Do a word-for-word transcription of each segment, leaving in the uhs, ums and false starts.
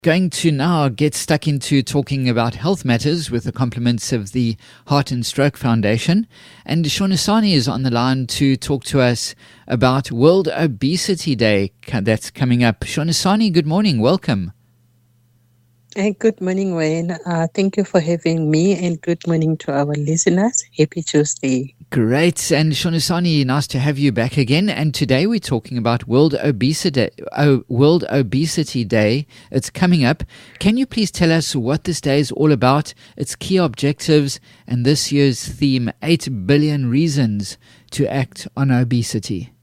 Going to now get stuck into talking about health matters with the compliments of the Heart and Stroke Foundation. And Shonisani is on the line to talk to us about World Obesity Day that's coming up. Shonisani, good morning. Welcome. Hey, good morning, Wayne. Uh, thank you for having me, and good morning to our listeners. Happy Tuesday. Great. And Shonisani, nice to have you back again. And today we're talking about World Obesity, oh, World Obesity Day. It's coming up. Can you please tell us what this day is all about, its key objectives, and this year's theme, eight billion Reasons to Act on Obesity?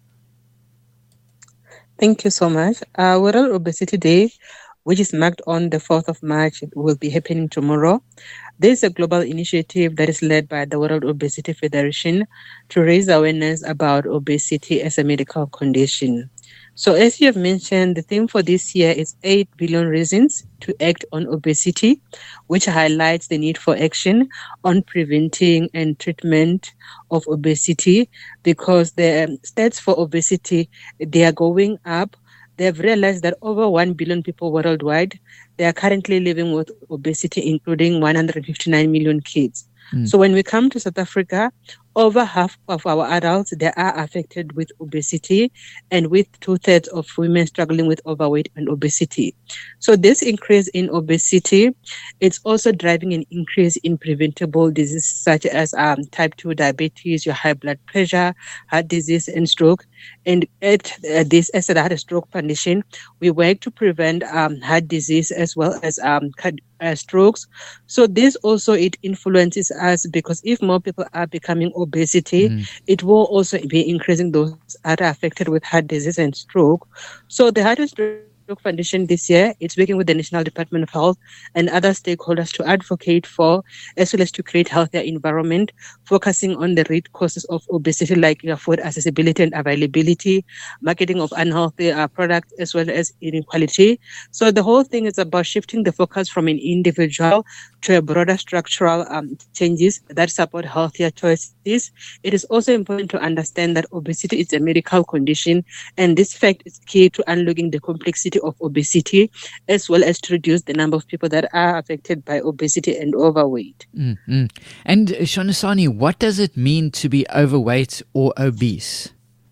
Thank you so much. Uh, World Obesity Day, which is marked on the fourth of March, will be happening tomorrow. This is a global initiative that is led by the World Obesity Federation to raise awareness about obesity as a medical condition. So as you have mentioned, the theme for this year is eight billion Reasons to Act on Obesity, which highlights the need for action on preventing and treatment of obesity, because the stats for obesity, they are going up. They've realized that over one billion people worldwide, they are currently living with obesity, including one hundred fifty-nine million kids. Mm. So when we come to South Africa, over half of our adults, they are affected with obesity, and with two-thirds of women struggling with overweight and obesity. So this increase in obesity, it's also driving an increase in preventable diseases such as um, type two diabetes, your high blood pressure, heart disease, and stroke. And at uh, this, as a heart stroke condition, we work to prevent um, heart disease as well as um, uh, strokes. So this also, it influences us, because if more people are becoming obesity, mm. it will also be increasing those that are affected with heart disease and stroke. So the Heart and Stroke Foundation this year, it's working with the National Department of Health and other stakeholders to advocate for, as well as to create healthier environment, focusing on the root causes of obesity, like your food accessibility and availability, marketing of unhealthy uh, products, as well as inequality. So the whole thing is about shifting the focus from an individual to a broader structural um, changes that support healthier choices. It is also important to understand that obesity is a medical condition, and this fact is key to unlocking the complexity of obesity, as well as to reduce the number of people that are affected by obesity and overweight. Mm-hmm. And Shonisani, what does it mean to be overweight or obese?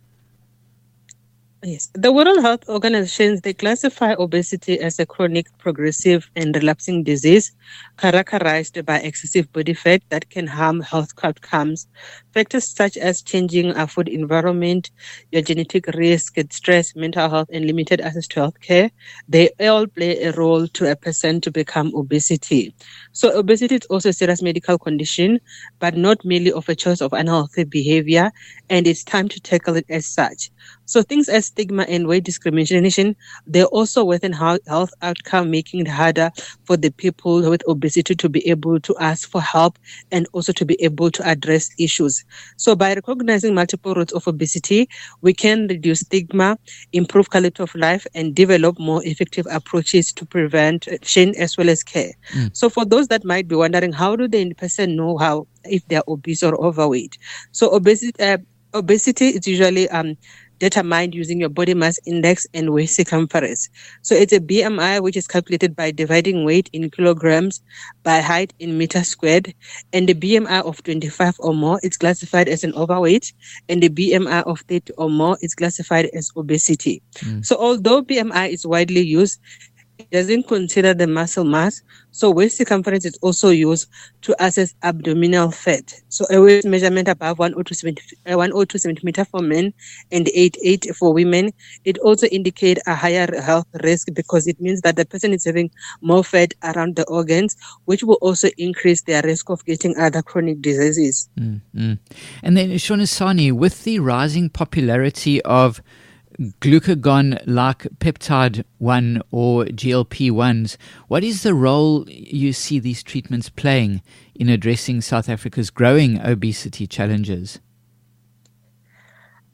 Yes, the World Health Organization, they classify obesity as a chronic, progressive, and relapsing disease characterized by excessive body fat that can harm health outcomes. Factors such as changing our food environment, your genetic risk, stress, mental health, and limited access to health care, they all play a role to a person to become obesity. So obesity is also a serious medical condition, but not merely of a choice of unhealthy behavior, and it's time to tackle it as such. So things as stigma and weight discrimination, they're also within health outcome, making it harder for the people with obesity to be able to ask for help and also to be able to address issues. So by recognizing multiple routes of obesity, we can reduce stigma, improve quality of life, and develop more effective approaches to prevention as well as care. Mm. So for those that might be wondering, how do the person know how if they're obese or overweight? So obesity, uh, obesity is usually um, determined using your body mass index and waist circumference. So it's a B M I, which is calculated by dividing weight in kilograms by height in meters squared. And the B M I of twenty-five or more is classified as an overweight, and the B M I of thirty or more is classified as obesity. Mm. So although B M I is widely used, it doesn't consider the muscle mass. So waist circumference is also used to assess abdominal fat. So a waist measurement above one hundred two centimeters for men and eight eight for women. It also indicates a higher health risk, because it means that the person is having more fat around the organs, which will also increase their risk of getting other chronic diseases. Mm-hmm. And then Shonisani, with the rising popularity of glucagon-like peptide one or G L P ones, what is the role you see these treatments playing in addressing South Africa's growing obesity challenges?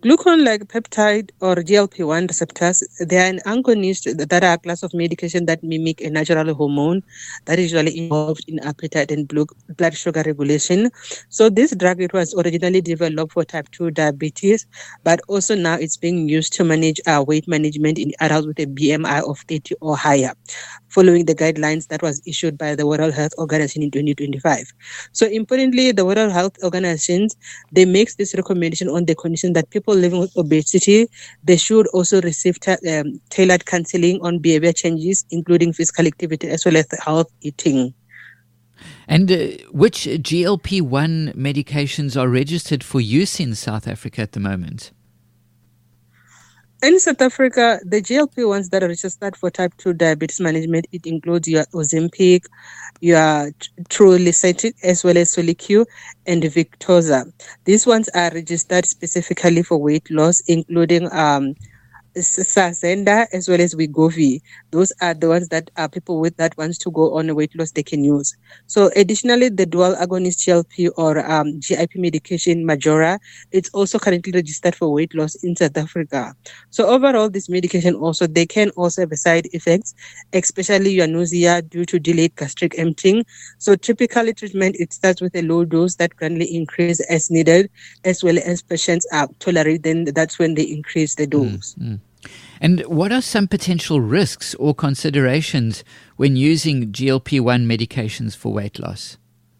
Glucagon-like peptide or G L P one receptors, they are an agonist that are a class of medication that mimic a natural hormone that is usually involved in appetite and blood sugar regulation. So this drug, it was originally developed for type two diabetes, but also now it's being used to manage uh, weight management in adults with a B M I of thirty or higher, following the guidelines that was issued by the World Health Organization in twenty twenty-five. So importantly, the World Health Organization, they make this recommendation on the condition that people living with obesity, they should also receive ta- um, tailored counseling on behavior changes, including physical activity as well as health eating. And uh, which G L P one medications are registered for use in South Africa at the moment? In South Africa, the G L P ones that are registered for type two diabetes management, it includes your Ozempic, your Trulicity, as well as Soliq and Victoza. These ones are registered specifically for weight loss, including um, Saxenda as well as Wegovy. Those are the ones that are people with that wants to go on a weight loss they can use. So additionally, the dual agonist G L P or um, G I P medication Majora, it's also currently registered for weight loss in South Africa. So overall, this medication also, they can also have side effects, especially your nausea due to delayed gastric emptying. So typically treatment, it starts with a low dose that gradually increase as needed, as well as patients are tolerate, then that's when they increase the dose. Mm-hmm. And what are some potential risks or considerations when using G L P one medications for weight loss?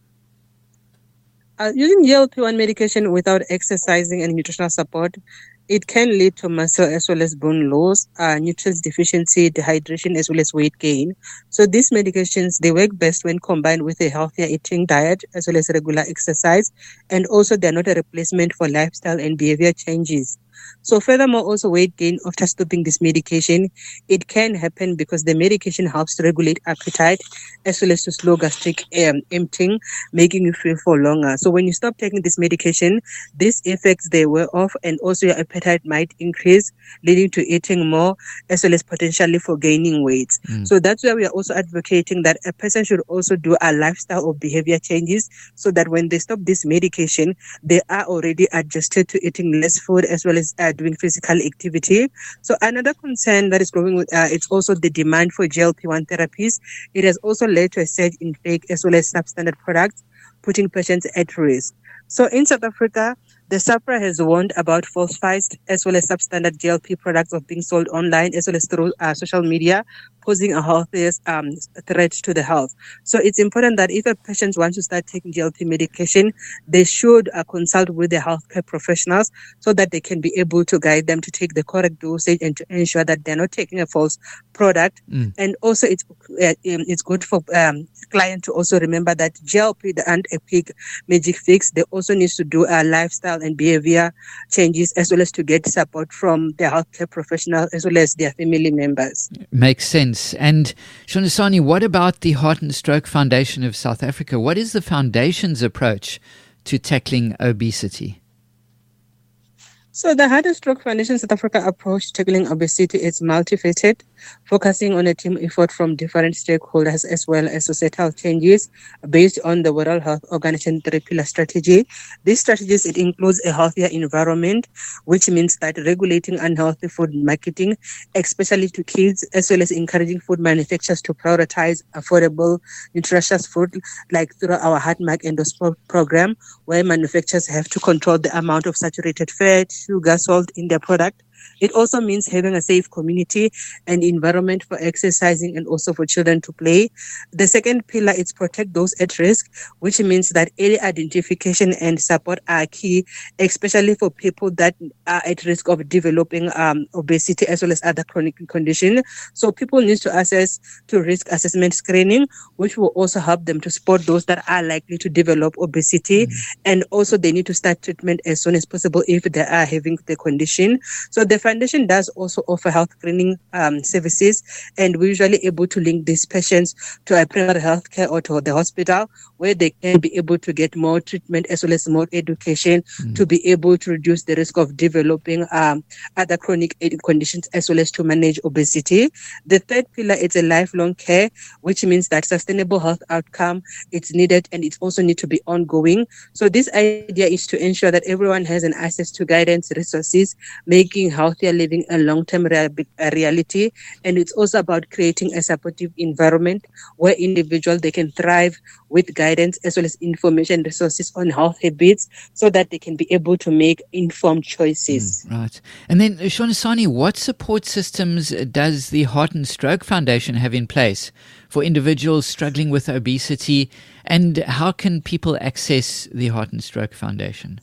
Uh, using G L P one medication without exercising and nutritional support, it can lead to muscle as well as bone loss, uh, nutrients deficiency, dehydration, as well as weight gain. So these medications, they work best when combined with a healthier eating diet as well as regular exercise. And also they're not a replacement for lifestyle and behavior changes. So furthermore, also weight gain after stopping this medication, it can happen because the medication helps to regulate appetite as well as to slow gastric um, emptying, making you feel for longer. So when you stop taking this medication, these effects, they wear off, and also your appetite might increase, leading to eating more as well as potentially for gaining weight. Mm. So that's why we are also advocating that a person should also do a lifestyle or behavior changes so that when they stop this medication, they are already adjusted to eating less food as well as uh, doing physical activity. So another concern that is growing with uh, it's also the demand for G L P one therapies. It has also led to a surge in fake as well as substandard products, putting patients at risk. So in South Africa, the SAHPRA has warned about falsified as well as substandard G L P products of being sold online as well as through uh, social media, posing a health um, threat to the health. So it's important that if a patient wants to start taking G L P medication, they should uh, consult with their healthcare professionals so that they can be able to guide them to take the correct dosage and to ensure that they're not taking a false product. Mm. And also it's uh, it's good for um, client to also remember that G L P and a quick magic fix. They also need to do a lifestyle and behavior changes as well as to get support from their healthcare professionals as well as their family members. Makes sense. And Shonisani, what about the Heart and Stroke Foundation of South Africa? What is the foundation's approach to tackling obesity? So the Heart and Stroke Foundation South Africa approach to tackling obesity is multifaceted, focusing on a team effort from different stakeholders as well as societal changes based on the World Health Organization three-pillar strategy. These strategies, it includes a healthier environment, which means that regulating unhealthy food marketing, especially to kids, as well as encouraging food manufacturers to prioritize affordable, nutritious food, like through our HeartMark endorsement program, where manufacturers have to control the amount of saturated fat, sugar, salt in their product. It also means having a safe community and environment for exercising and also for children to play. The second pillar is protect those at risk, which means that early identification and support are key, especially for people that are at risk of developing um, obesity as well as other chronic conditions. So people need to access to risk assessment screening, which will also help them to spot those that are likely to develop obesity. Mm-hmm. And also they need to start treatment as soon as possible if they are having the condition. So the foundation does also offer health screening um, services, and we're usually able to link these patients to a primary health care or to the hospital, where they can be able to get more treatment as well as more education mm. to be able to reduce the risk of developing um, other chronic conditions as well as to manage obesity. The third pillar is a lifelong care, which means that sustainable health outcome it's needed and it also needs to be ongoing. So this idea is to ensure that everyone has an access to guidance resources, making healthier living a long-term rea- a reality. And it's also about creating a supportive environment where individuals they can thrive with guidance as well as information resources on health habits so that they can be able to make informed choices. Mm, right. And then, Shonisani, what support systems does the Heart and Stroke Foundation have in place for individuals struggling with obesity, and how can people access the Heart and Stroke Foundation?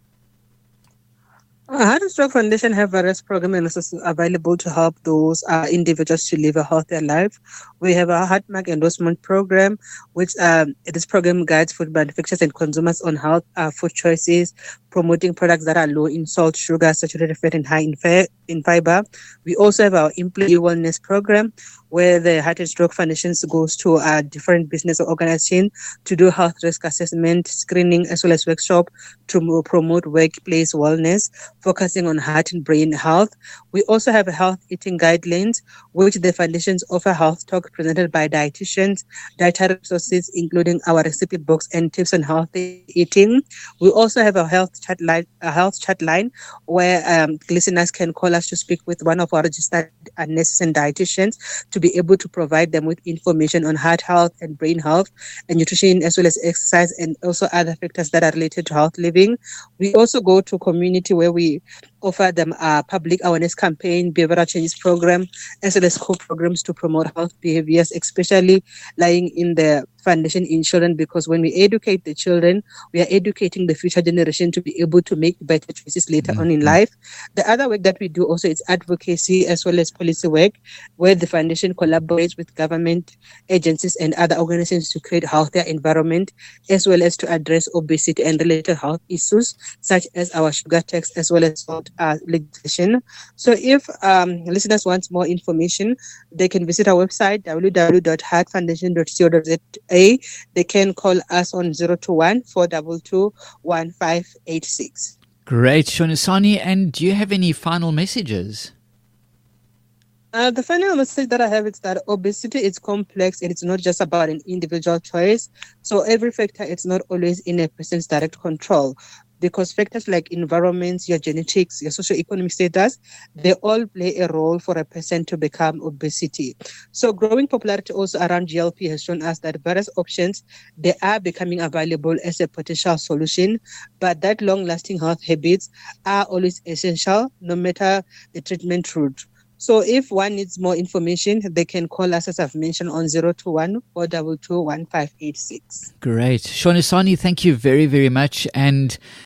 Uh, Heart and Stroke Foundation have various programs and resources available to help those uh, individuals to live a healthier life. We have a HeartMark endorsement program, which um, this program guides food manufacturers and consumers on health uh, food choices, promoting products that are low in salt, sugar, saturated fat, and high in, fa- in fiber. We also have our employee wellness program, where the Heart and Stroke Foundation goes to a different business or organization to do health risk assessment, screening, as well as workshop to promote workplace wellness, focusing on heart and brain health. We also have a health eating guidelines, which the foundations offer health talk presented by dietitians, dietary resources, including our recipe books and tips on healthy eating. We also have a health chat line, a health chat line where um, listeners can call us to speak with one of our registered nurses and dietitians to be able to provide them with information on heart health and brain health and nutrition, as well as exercise and also other factors that are related to health living. We also go to community where we offer them a public awareness campaign, behavioral changes program, as well as co-programs to promote health behaviors, especially lying in the foundation in children, because when we educate the children, we are educating the future generation to be able to make better choices later mm-hmm. on in life. The other work that we do also is advocacy as well as policy work, where the foundation collaborates with government agencies and other organizations to create a healthier environment, as well as to address obesity and related health issues, such as our sugar tax as well as uh, legislation. So if um, listeners want more information, they can visit our website, w w w dot heart foundation dot co dot z a. They can call us on zero two one, four two two, one five eight six. Great, Shonisani. And do you have any final messages? Uh, the final message that I have is that obesity is complex and it's not just about an individual choice. So every factor is not always in a person's direct control, because factors like environment, your genetics, your socioeconomic status, they all play a role for a person to become obesity. So growing popularity also around G L P has shown us that various options, they are becoming available as a potential solution, but that long-lasting health habits are always essential, no matter the treatment route. So if one needs more information, they can call us, as I've mentioned, on zero two one, four two two, one five eight six. Great. Shonisani, thank you very, very much. And